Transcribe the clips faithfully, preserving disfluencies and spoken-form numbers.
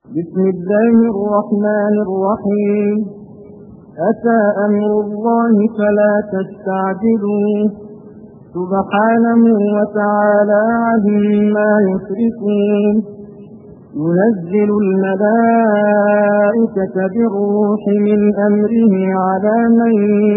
بسم الله الرحمن الرحيم أتى أمر الله فلا تستعجلوه سبحانه وتعالى عما يشركون ينزل الملائكة بالروح من أمره على من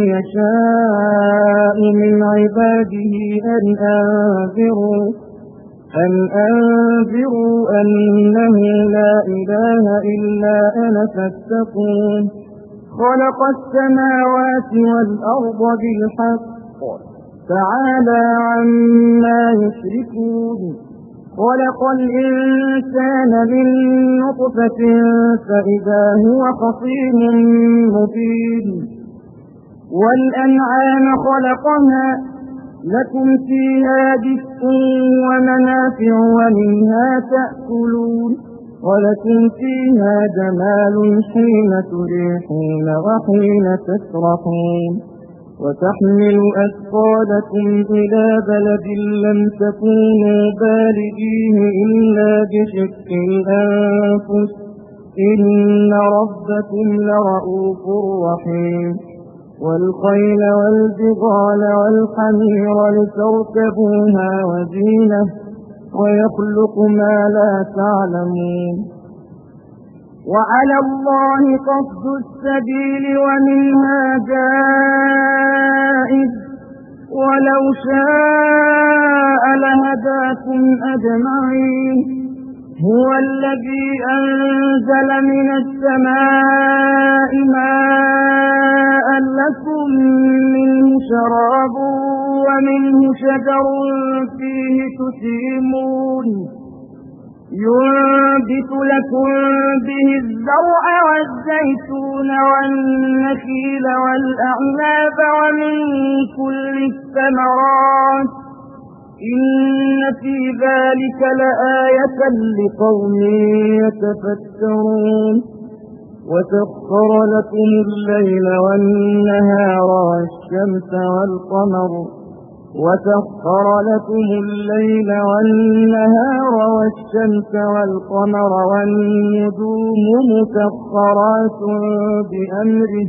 يشاء من عباده أن أنذروا أن أنذروا أنه لا إله إلا أنا فاتقون خلق السماوات والأرض بالحق تعالى عما يشركون خلق الإنسان من نطفة فإذا هو خصيم مبين والأنعام خلقها لكم فيها دفء ومنافع ومنها تأكلون ولكم فيها جمال حين تريحون وحين تسرحون وتحمل أثقالكم إلى بلد لم تكونوا بالغيه إلا بشق الأنفس إن ربكم لرؤوف رحيم والخيل والبغال والحمير لتركبوها وزينة ويخلق ما لا تعلمون وعلى الله قصد السبيل ومنها جائز ولو شاء لهداكم أجمعين هو الذي أنزل من السماء ماء لكم منه شراب ومنه شجر فيه تسيمون ينبت لكم به الزرع والزيتون والنخيل والأعناب ومن كل الثمرات إن في ذلك لآية لقوم يتفكرون وسخر لكم الليل والنهار والشمس والقمر وسخر لكم الليل والنهار والشمس والقمر والنجوم مسخرات بأمره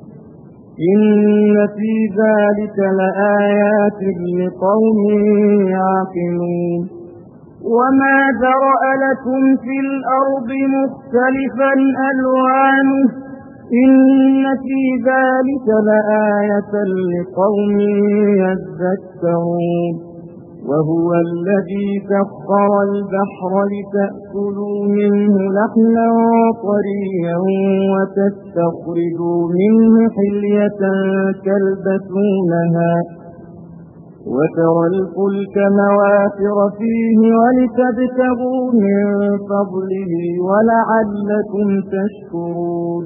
إن في ذلك لآيات لقوم يعقلون وما ذرأ لكم في الأرض مختلفا ألوانه إن في ذلك لآية لقوم يذكرون وهو الذي سخر البحر لتأكلوا منه لحما طريا وتستخرجوا منه حلية تلبسونها وترى الفلك مواخر فيه ولتبتغوا من فضله ولعلكم تشكرون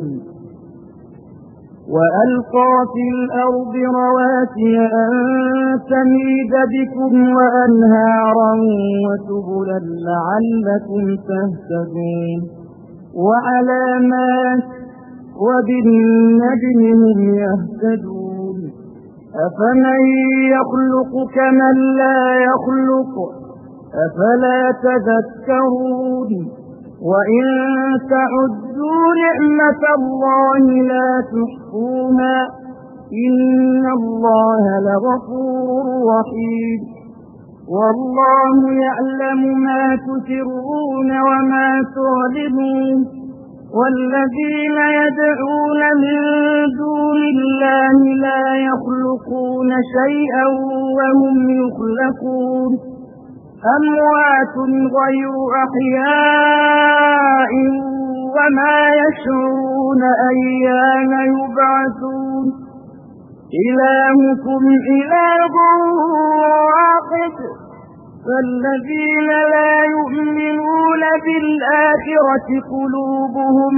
وألقى في الأرض رواسي أن تميد بكم وأنهارا وسبلا لعلكم تهتدون وعلامات وبالنجم هم يهتدون أفمن يخلق كمن لا يخلق أفلا تذكرون وإن تعدوا نعمة الله لا تحصوها إن الله لغفور رحيم والله يعلم ما تسرون وما تعلنون والذين يدعون من دون الله لا يخلقون شيئا وهم يخلقون أموات غير أحياء وما يشعرون أيان يبعثون إلهكم إله واحد فالذين لا يؤمنون بالآخرة قلوبهم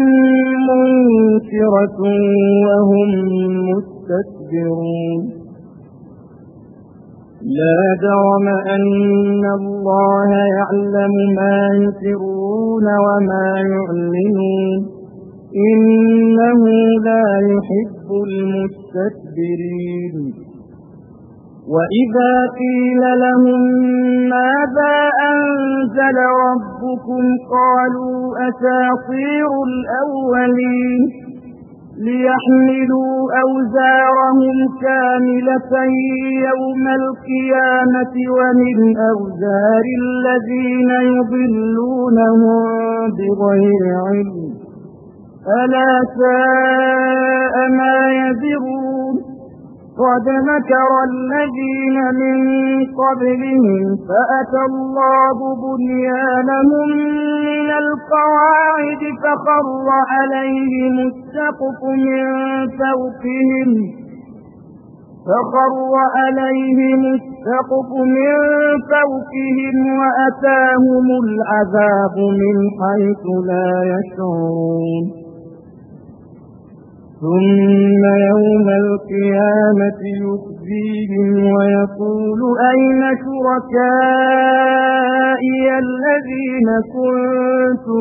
منكرة وهم مستكبرون لا جرم أن الله يعلم ما يسرون وما يعلنون إنه لا يحب المستكبرين وإذا قيل لهم ماذا أنزل ربكم قالوا أساطير الأولين ليحملوا أوزارهم كاملة يوم القيامة ومن أوزار الذين يضلونهم بغير علم ألا ساء ما يزرون قد مكر الذين من قبلهم فأتى الله بنيانهم من القواعد فخر عليهم السقف من فوقهم فخر عليهم السقف من فوقهم وأتاهم العذاب من حيث لا يشعرون ثم يوم القيامة يخزيهم ويقول أين شركائي الذين كنتم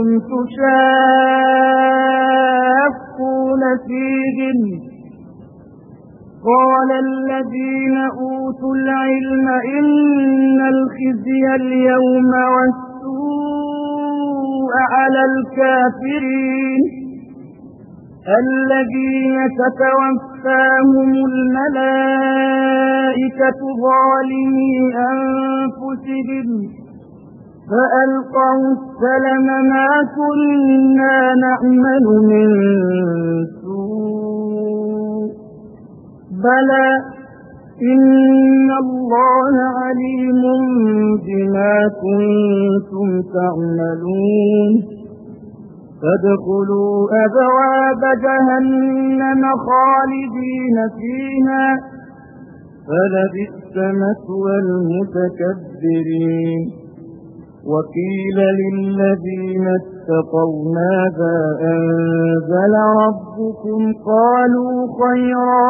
تشاقون فيهم قال الذين أوتوا العلم إن الخزي اليوم والسوء على الكافرين الذين تتوفاهم الملائكة ظالمي أنفسهم فألقوا السلم ما كنا نعمل من سوء بلى إن الله عليم بما كنتم تعملون فادخلوا أبواب جهنم خالدين فيها فلبئس مثوى المتكبرين وقيل للذين اتقوا ماذا أنزل ربكم قالوا خيرا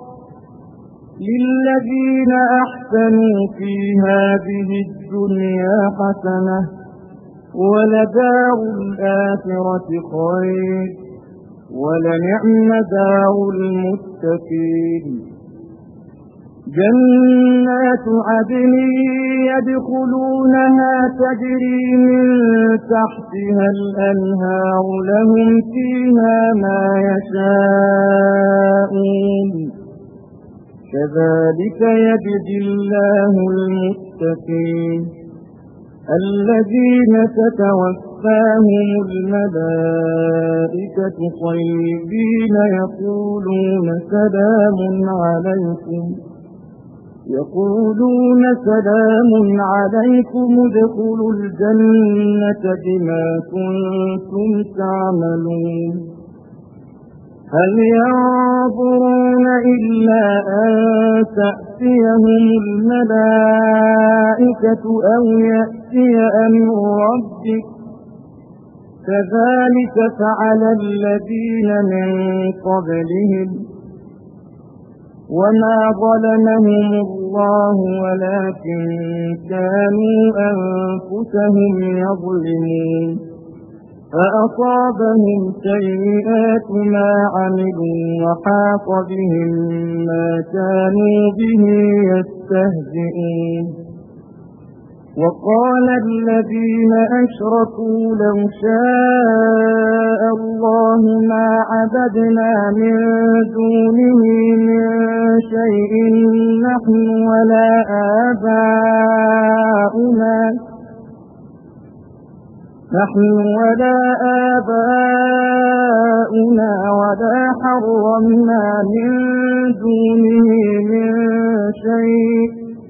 للذين أحسنوا في هذه الدنيا حسنة ولدار الآخرة خير ولنعم دار المتقين جنات عدن يدخلونها تجري من تحتها الأنهار لهم فيها ما يشاءون كذلك يجزي الله المتقين الذين تتوفاهم الملائكة طيبين يقولون سلام عليكم يقولون سلام عليكم ادخلوا الجنة بما كنتم تعملون هل ينظرون إلا أن تأتيهم الملائكة أو يأتي أمر ربك كذلك فعل الذين من قبلهم وما ظلمهم الله ولكن كانوا أنفسهم يظلمون فأصابهم سيئات ما عملوا وحاق بهم ما كانوا به يستهزئون وقال الذين أشركوا لو شاء الله ما عبدنا من دونه من شيء نحن ولا آباؤنا نحن ولا آباؤنا ولا حرمنا من دونه من شيء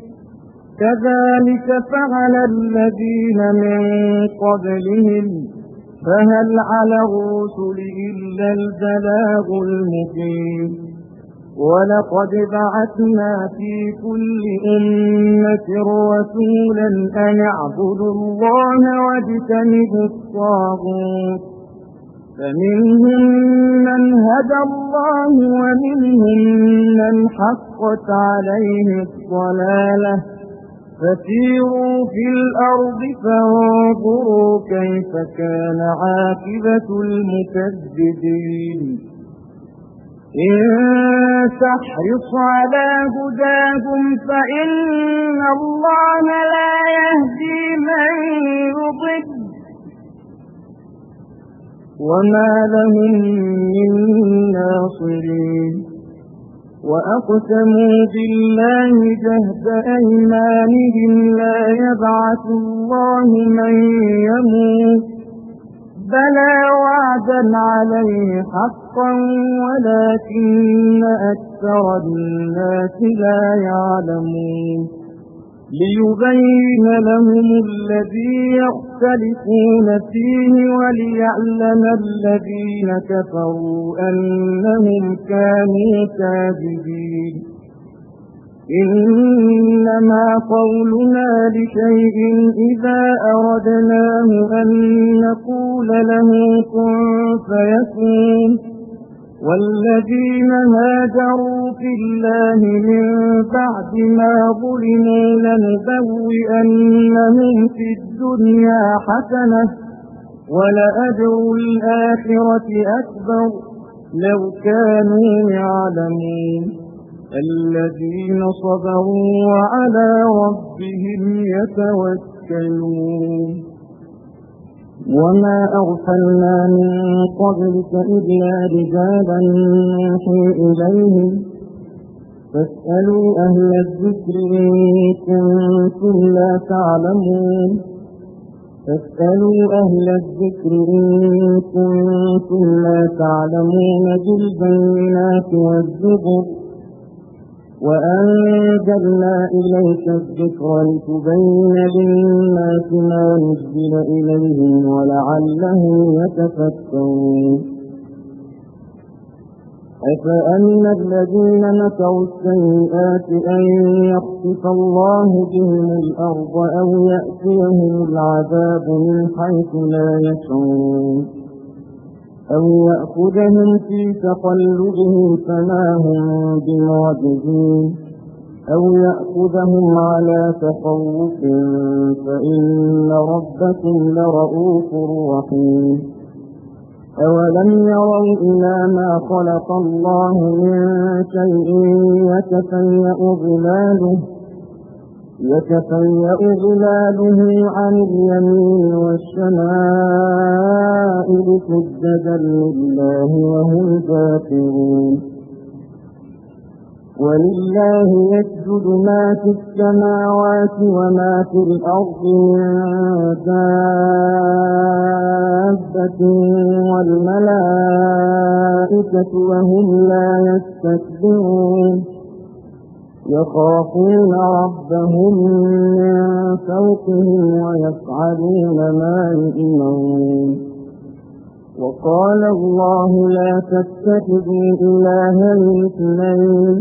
كذلك فعل الذين من قبلهم فهل على الرسل إلا البلاغ المبين ولقد بعثنا في كل أمة رسولا أن اعبدوا الله واجتنبوا الطاغوت فمنهم من هدى الله ومنهم من حقت عليه الضلالة فسيروا في الأرض فانظروا كيف كان عاقبة المكذبين إن تحرص على هداهم فإن الله لا يهدي من يضل وما لهم من ناصرين وأقسموا بالله جهد أيمانهم لا يبعث الله من يموت بلى وعدا عليه حقا ولكن أكثر الناس لا يعلمون ليبين لهم الذي يختلفون فيه وليعلم الذين كفروا أنهم كانوا كاذبين إنما قولنا لشيء إذا أردناه أن نقول له كن فيكون والذين هاجروا في الله من بعد ما ظلموا لنبوئنهم في الدنيا حسنة ولأجر الآخرة أكبر لو كانوا يعلمون الذين صبروا وعلى ربهم يتوكلون وما أرسلنا من قبلك إلا رجالا نوحي إليهم فاسألوا أهل الذكر إن كنتم لا تعلمون فاسألوا أهل الذكر إن كنتم لا تعلمون بالبينات والزبر وأنزلنا إليك الذكر لتبين للناس ما نزل إليهم ولعلهم يتفكرون أفأمن الذين مكروا السيئات أن يخسف الله بهم الأرض أو يأتيهم العذاب من حيث لا يشعرون أو يأخذهم في تقلبهم فما هم بمعجزين أو يأخذهم على تخوف فإن ربكم لرؤوف رحيم أولم يروا إلى ما خلق الله من شيء يتفيأ ظلاله يتفيأ ظلاله عن اليمين والشمائل سجدا لله وهم داخرون ولله يسجد ما في السماوات وما في الأرض من دابة والملائكة وهم لا يستكبرون يخافون ربهم من فوقهم ويفعلون ما يؤمرون وقال الله لا تتخذوا إلهين اثنين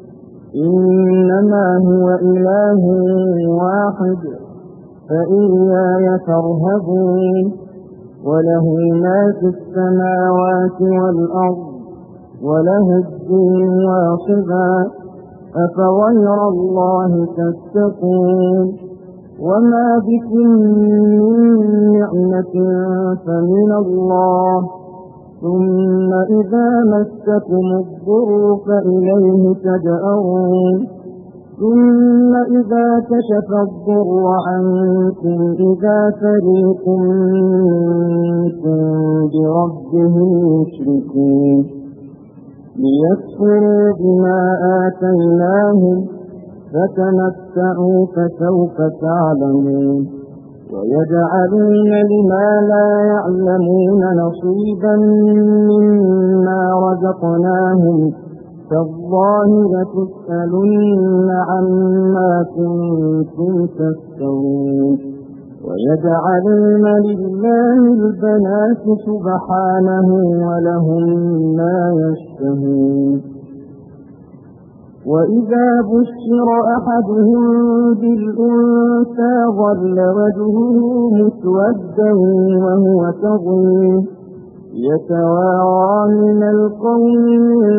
إنما هو إله واحد فإياي فارهبون وله ما في السماوات والأرض وله الدين واصبا أفغير الله تتقون وما بكم من نعمة فمن الله ثم إذا مسكم الضر فإليه تجأرون ثم إذا كشف الضر عنكم إذا فريق منكم بربهم يشركون ليكفروا بما آتيناهم فتمتعوا فسوف تعلمون ويجعلون لما لا يعلمون نصيبا مما رزقناهم تالله لتسألن عما كنتم تفترون ويجعلون لله البنات سبحانه ولهم ما يشتهون وإذا بشر أحدهم بالأنثى ظل وجهه مسودا وهو كظيم يتوارى من القوم من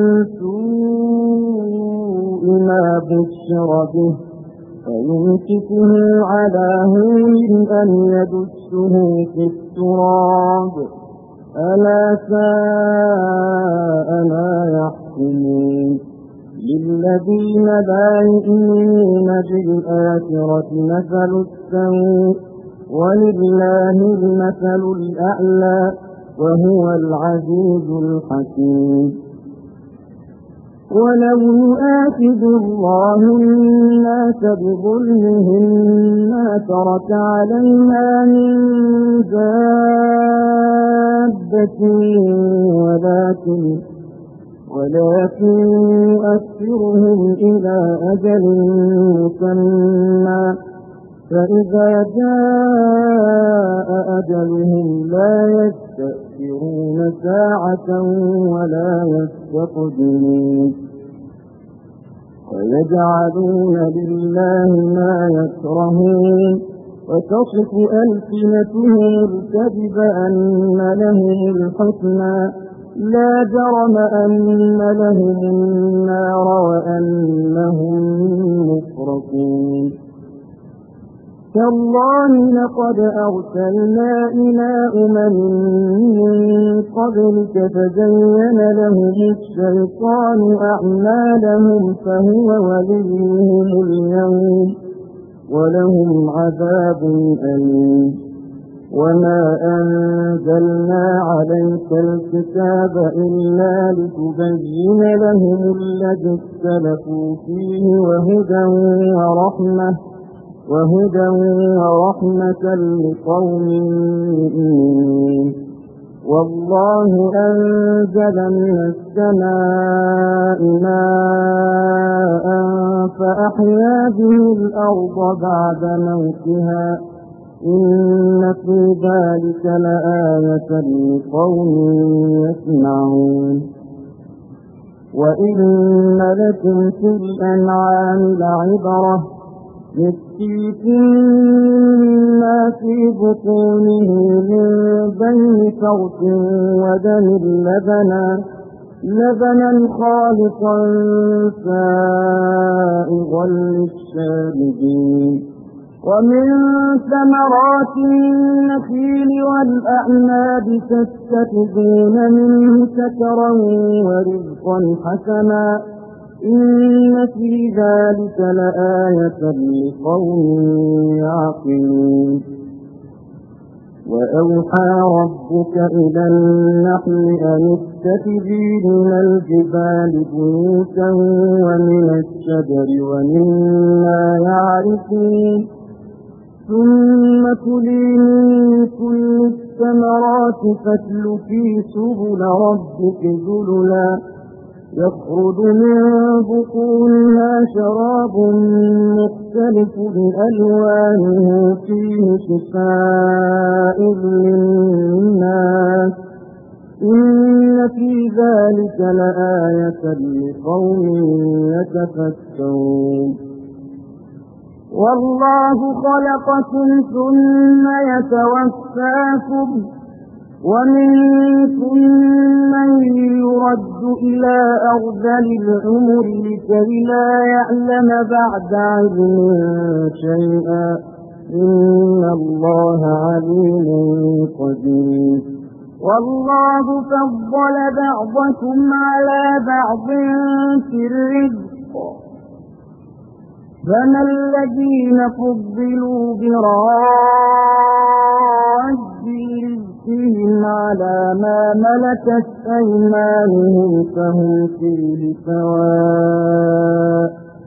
سوء ما بشر به فيمسكه على هون أم يدسه في التراب ألا ساء ما يحكمون للذين لا يؤمنون بالآخرة مثل السوء ولله المثل الأعلى وهو العزيز الحكيم. ولو يؤاخذ الله الناس بظلمهم ما ترك عليها من دابة ولكن ولكن يؤخرهم إلى أجل مسمى فإذا جاء أجلهم لا يستأخرون ساعة ولا يستقدمون. ويجعلون لله ما يكرهون وتصف ألسنتهم الكذب أن لهم الحسنى لا جرم أن لهم النار وأنهم مفرطون. تالله لقد أرسلنا إلى أمم من قبلك فزين لهم الشيطان أعمالهم فهو وليهم اليوم ولهم عذاب أليم. وما أنزلنا عليك الكتاب إلا لتبين لهم الذي اختلفوا فيه وهدى ورحمة وهدى ورحمة لقوم يؤمنون. والله أنزل من السماء ماء فأحيا به الأرض بعد موتها إن في ذلك لآية لقوم يسمعون. وإن لكم في الأنعام لعبرة يسقيكم مما في بطونه من بين فرث ودم لبنا لبنا خالصا سائغا للشاربين. ومن ثمرات النخيل والأعناب تتخذون منه سكرا ورزقا حسنا إن في ذلك لآية لقوم يعقلون. وأوحى ربك إلى النحل أن اتخذي من الجبال بيوتا ومن الشجر ومما يعرفون ثم كلي من كل الثمرات فاسلكي سبل ربك ذللا يخرج من بطونها شراب مختلف ألوانه فيه شفاء للناس إن في ذلك لآية لقوم يتفكرون. والله خلقكم ثم يتوفاكم ومنكم من يرد إلى أرذل العمر لكي لا يعلم بعد علم شيئا إن الله عليم قدير. والله فضل بعضكم على بعض في الرزق فما الذين فضلوا براد رزقهم على ما ملكت أيمانهم فهم فيه سواء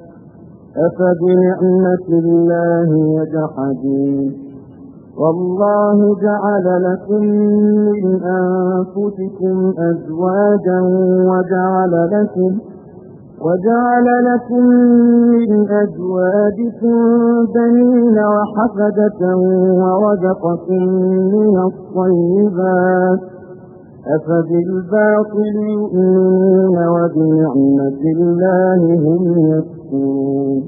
أفبنعمة الله يجحدون. والله جعل لكم من أنفسكم أزواجا وجعل لكم وجعل لكم من أزواجكم بنين وحفدة ورزقكم من الطيبات أفبالباطل يؤمنون وبنعمة الله هم يكفرون.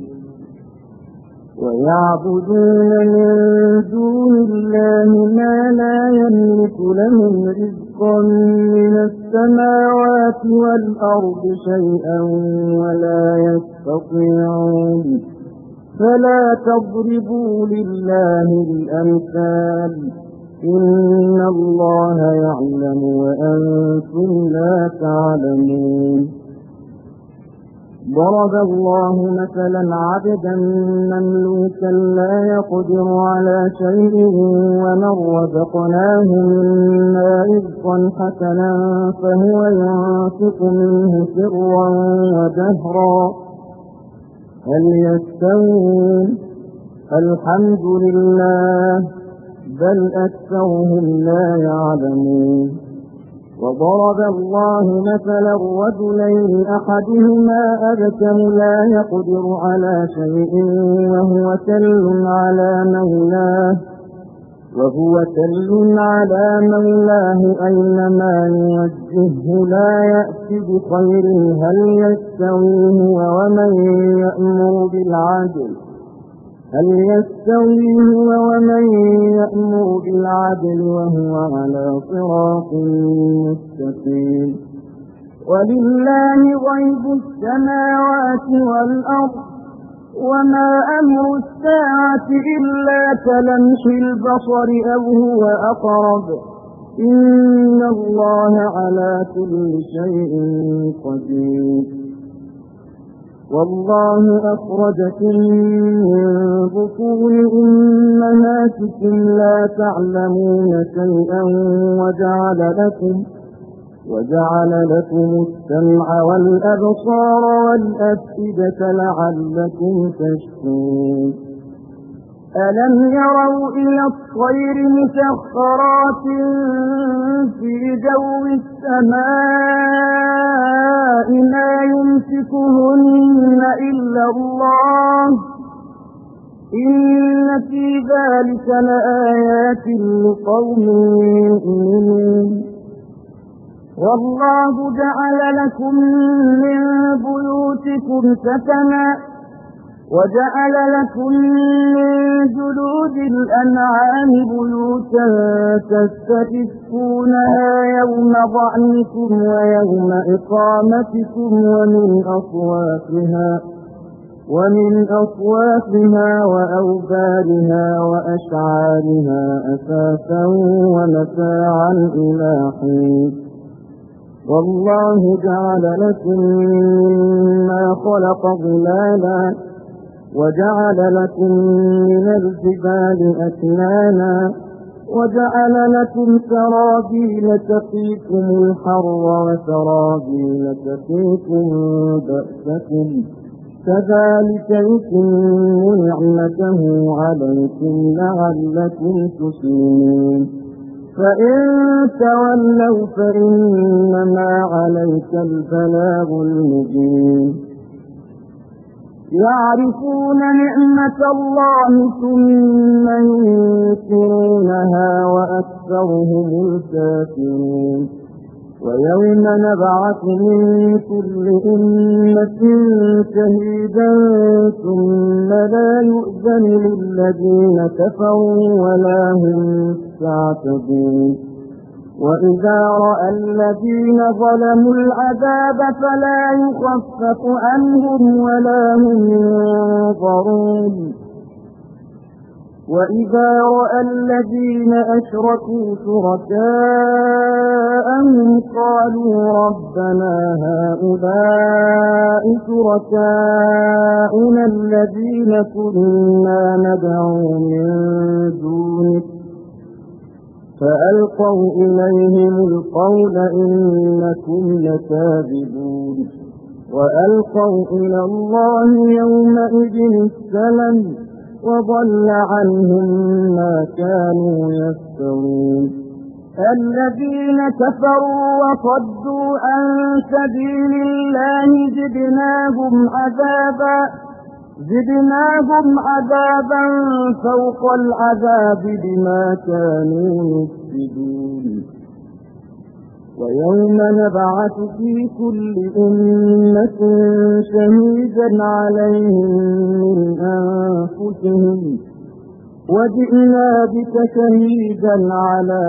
ويعبدون من دون الله ما لا يملك لهم رزقا من السماوات والأرض شيئا ولا يستطيعون فلا تضربوا لله الأمثال إن الله يعلم وأنتم لا تعلمون. ضرب الله مثلا عبدا مملوكا لا يقدر على شيء ومن رزقناه منا رزقا حسنا فهو ينفق منه سرا وجهرا هل يستوون؟ الحمد لله بل أكثرهم لا يعلمون. وضرب الله مثلا رجلين أحدهما أبكم لا يقدر على شيء وهو كل على مولاه وهو كل على مولاه أينما يوجهه لا يأتي بخير هل يستوي هو ومن يأمر بالعدل هل يستوي هو ومن يأمر بالعدل وهو على صراط مستقيم. ولله غيب السماوات والأرض وما أمر الساعة إلا كلمح البصر أو هو أقرب إن الله على كل شيء قدير. والله أخرجكم من بطون أمهاتكم لا تعلمون شيئا وجعل لكم وجعل لكم السمع والأبصار والأفئدة لعلكم تشكرون. ألم يروا إلى الطير مسخرات في جو السماء ما يمسكهن إلا الله إن في ذلك لآيات لقوم يؤمنون. والله جعل لكم من بيوتكم سكنا وجعل لكم من جلود الأنعام بيوتا تستخفونها يوم ظعنكم ويوم إقامتكم ومن أصوافها ومن أصوافها وأوبارها وأشعارها أثاثا ومتاعا إلى حين. والله جعل لكم مما خلق ظلالا وجعل لكم من الجبال أكنانا وجعل لكم سرابيل تقيكم الحر وسرابيل تقيكم بأسكم كذلك يتم نعمته عليكم لعلكم تسلمون. فإن تولوا فإنما عليك البلاغ المبين. يعرفون نعمة الله ثم ينكرونها وأكثرهم الكافرون. ويوم نبعث من كل أمة شهيدا ثم لا يؤذن للذين كفروا ولا هم يستعتبون. وإذا رأى الذين ظلموا العذاب فلا يخفف عنهم ولا هم ينظرون. وإذا رأى الذين أشركوا شركاءهم قالوا ربنا هؤلاء شركاؤنا الذين كنا ندعو من دونك فألقوا إليهم القول إنكم لكاذبون. وألقوا إلى الله يومئذ السلم وضل عنهم ما كانوا يفترون. الذين كفروا وصدوا عن سبيل الله زدناهم عذابا زدناهم عذابا فوق العذاب بما كانوا يفسدون. ويوم نبعث في كل أمة شهيدا عليهم من أنفسهم وجئنا بك شهيدا على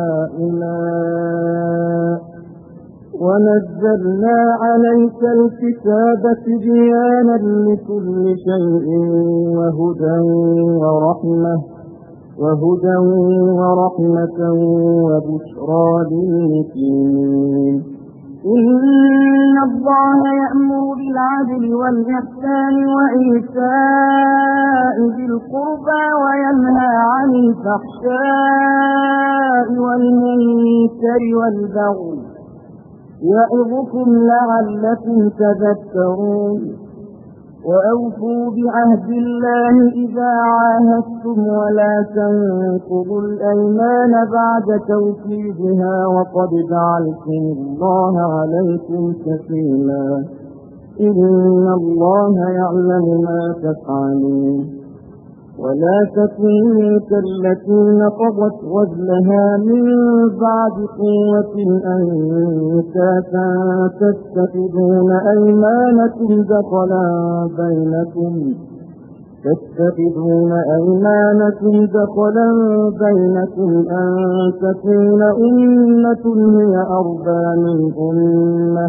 هؤلاء ونزلنا عليك الكتاب تبيانا لكل شيء وهدى ورحمة وهدى ورحمة وبشرى للمسلمين. إن الله يأمر بالعدل والإحسان وإيتاء ذي القربى وينهى عن الفحشاء والمنكر والبغي يعظكم لعلكم تذكرون. وأوفوا بعهد الله إذا عاهدتم ولا تنقضوا الأيمان بعد توكيدها وقد جعلتم الله عليكم كفيلا إن الله يعلم ما تفعلون. ولا تكونوا كالتي نقضت غزلها من بعد قوة أنكاثا تتخذون أيمانكم دخلا بينكم تتخذون أيمانكم دخلا بينكم أن تكون أمة هي أربى من أمة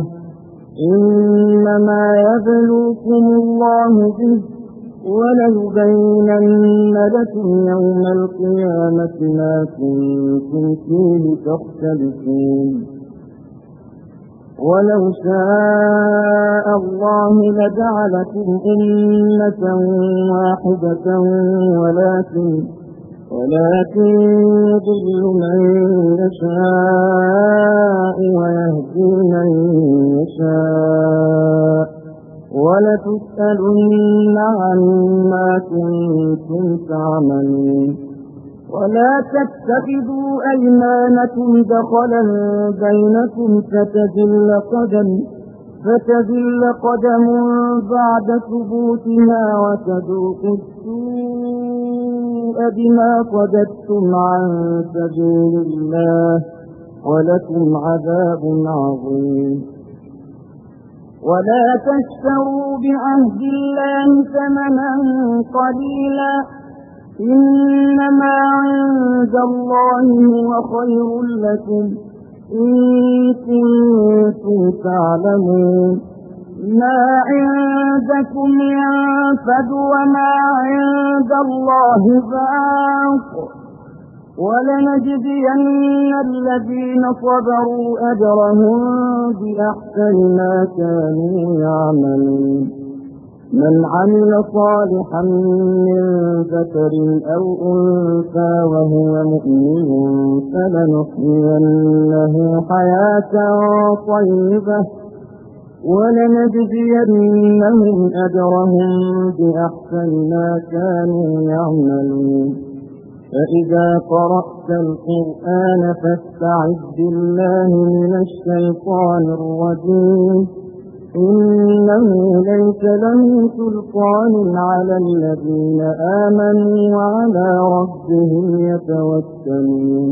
إنما يبلوكم الله به وليبينن لكم يوم القيامة ما كنتم فيه تختلفون. ولو شاء الله لجعلكم أمة واحدة ولكن ولكن يضل من يشاء ويهدي من يشاء ولتسألن عما كنتم تعملون. ولا تتخذوا أيمانكم دخلا بينكم فتزل قدم فتزل قدم بعد ثبوتها وتذوقوا السوء بما صددتم عن سبيل الله ولكم عذاب عظيم. ولا تشتروا بعهد الله ثمنا قليلا إنما عند الله هو خير لكم إن كنتم تعلمون. ما عندكم ينفد وما عند الله باق ولنجزين الذين صبروا أجرهم بأحسن ما كانوا يعملون. من عمل صالحا من ذكر أو أنثى وهو مؤمن فلنحيينه حياة طيبة ولنجزينهم أجرهم بأحسن ما كانوا يعملون. فإذا قرأت القرآن فاستعذ بالله من الشيطان الرجيم إنه ليس له سلطان على الذين آمنوا وعلى ربهم يتوكلون.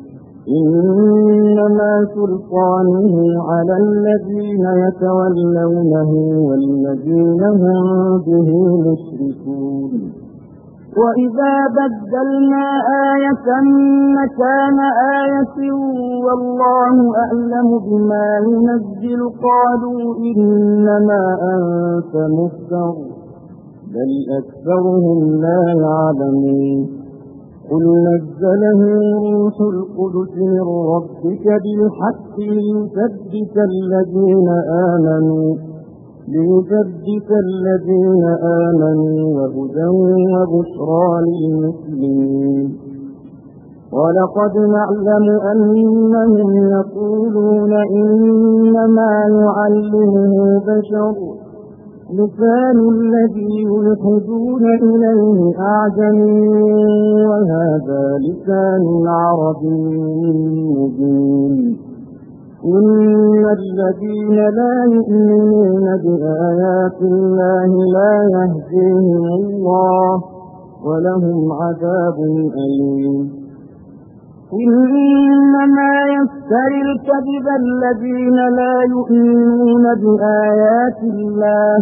إنما سلطانه على الذين يتولونه والذين هم به مشركون. وإذا بدلنا آية مكان آية والله أعلم بما ينزل قالوا إنما أنت مفتر بل أكثرهم لا يعلمون. قل نزله روح القدس من ربك بالحق ليثبت الذين آمنوا ليثبت الذين آمنوا وهدى وبشرى للمسلمين. ولقد نعلم أنهم يقولون إنما يعلمه بشر لسان الذي يلحدون إليه أعجمي وهذا لسان عربي مبين. إن الذين لا يؤمنون بآيات الله لا يهديهم الله ولهم عذاب أليم. إنما يفتري الكذب الذين لا يؤمنون بآيات الله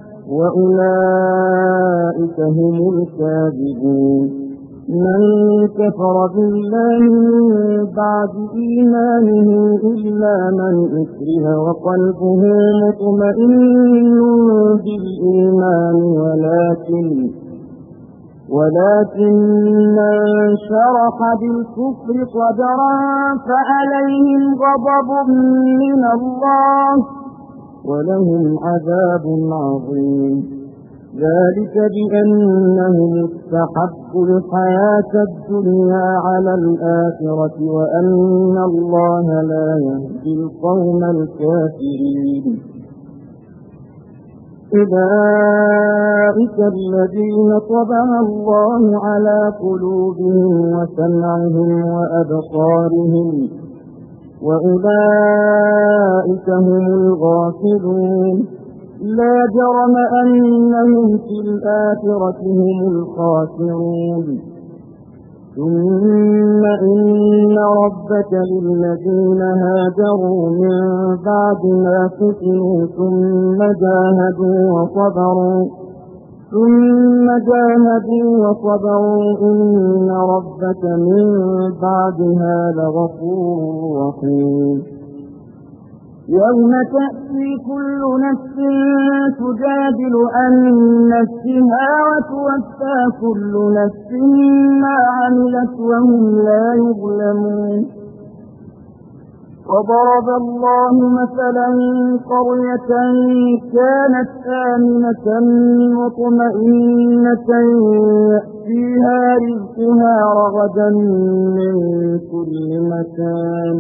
وأولئك هم الكاذبون. من كفر بالله من بعد إيمانه إلا من أكره وقلبه مطمئن بالإيمان ولكن ولكن من شرح بالكفر صدرا فعليهم غضب من الله ولهم عذاب عظيم. ذلك بأنهم استحبوا الحياة الدنيا على الآخرة وأن الله لا يهدي القوم الكافرين. أولئك الذين طبع الله على قلوبهم وسمعهم وأبصارهم وأولئك هم الغافلون. لا جرم أنهم في الآخرة هم الخاسرون. ثم إن ربك للذين هاجروا من بعد ما فتنوا ثم جاهدوا وصبروا ثم جاهدوا وصبروا إن ربك من بعدها لغفور رحيم. يوم تأتي كل نفس تجادل عن نفسها وتوفى كل نفس ما عملت وهم لا يظلمون. وضرب الله مثلا قرية كانت آمنة مطمئنة يأتيها رزقها رغدا من كل مكان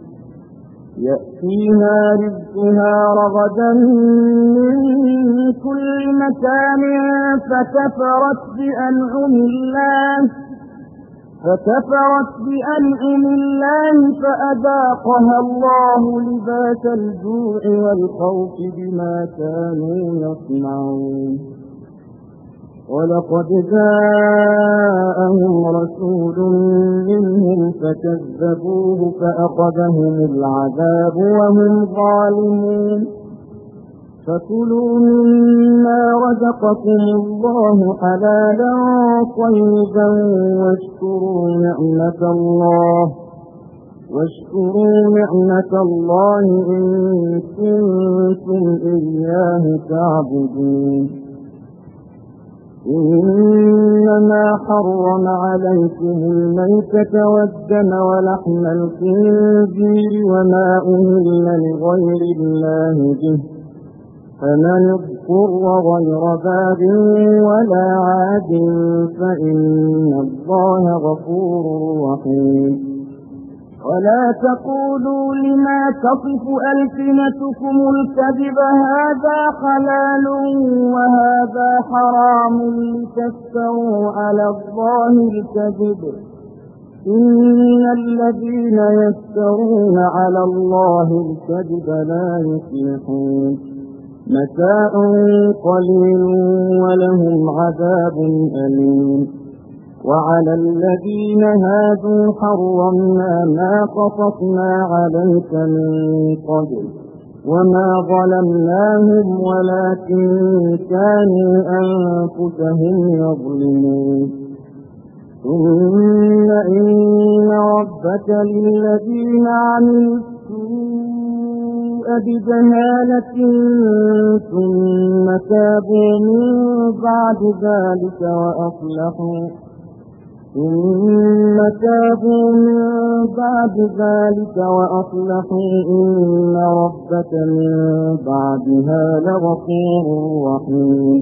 يأتيها رزقها رغدا من كل مكان فكفرت بأنعم الله فكفرت بأنعم الله فأذاقها الله لباس الجوع والخوف بما كانوا يصنعون. ولقد جاءهم رسول منهم فكذبوه فأخذهم العذاب وهم ظالمون. فكلوا مما رزقكم الله حلالا طيبا واشكروا نعمة الله واشكروا نعمة الله إن كنتم إياه تعبدون. إنما حرم عليكم الميتة والدم ولحم الخنزير وما أهل لغير الله به فمن اضطر غير باب ولا عاد فإن الله غفور رحيم. ولا تقولوا لما تصف ألسنتكم الكذب هذا حلال وهذا حرام لتفتروا على الله الكذب إن الذين يفترون على الله الكذب لا يفلحون. متاع قليل ولهم عذاب أليم. وعلى الذين هادوا حرمنا ما قصصنا عليك من قبل وما ظلمناهم ولكن كانوا أنفسهم يظلمون. ثم إن ربك للذين عملوا السوء بجهالة ثم تابوا من بعد ذلك وأصلحوا ثم تابوا من بعد ذلك وأصلحوا إن ربك من بعدها لغفور رحيم.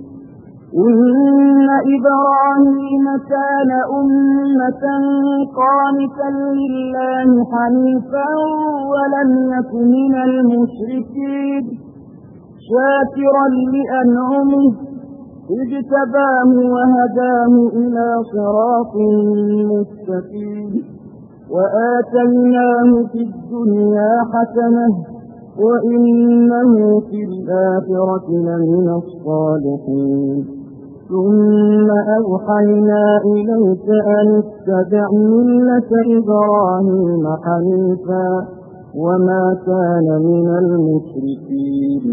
إن إبراهيم كان أمة قانتا لله حنيفا ولم يك من المشركين شاكرا لأنعمه اجتباه وهداه إلى صراط مستقيم وآتيناه في الدنيا حسنة وإنه في الآخرة لمن الصالحين. ثم أوحينا إليك أن اتبع ملة إبراهيم حنيفا وما كان من المشركين.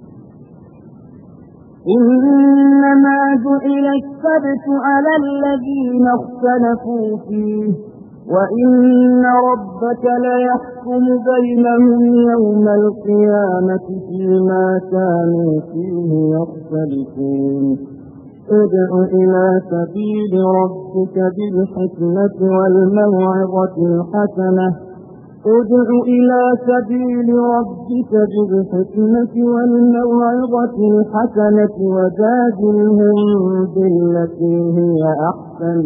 إنما جعل السبت على الذين اختلفوا فيه وإن ربك ليحكم بينهم يوم القيامة فيما كانوا فيه يختلفون. ادع إلى سبيل ربك بالحكمة والموعظة الحسنة ادع إلى سبيل ربك بالحكمة والموعظة الحسنة وجادلهم بالتي هي أحسن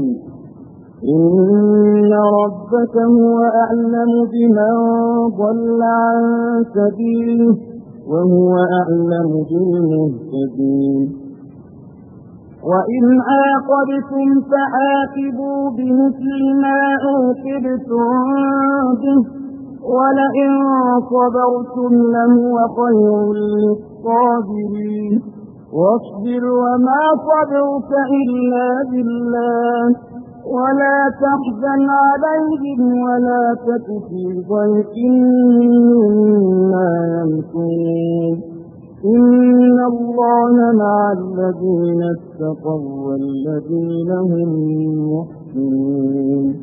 إن ربك هو أعلم بمن ضل عن سبيله وهو أعلم بالمهتدين وإن عاقبتم فعاقبوا بمثل ما عوقبتم به ولئن صبرتم لهو خير للصابرين واصبر وما صبرك إلا بالله ولا تحزن عليهم ولا تك في ضيق مما يمكرون إن الله مع الذين اتقوا والذين هم محسنون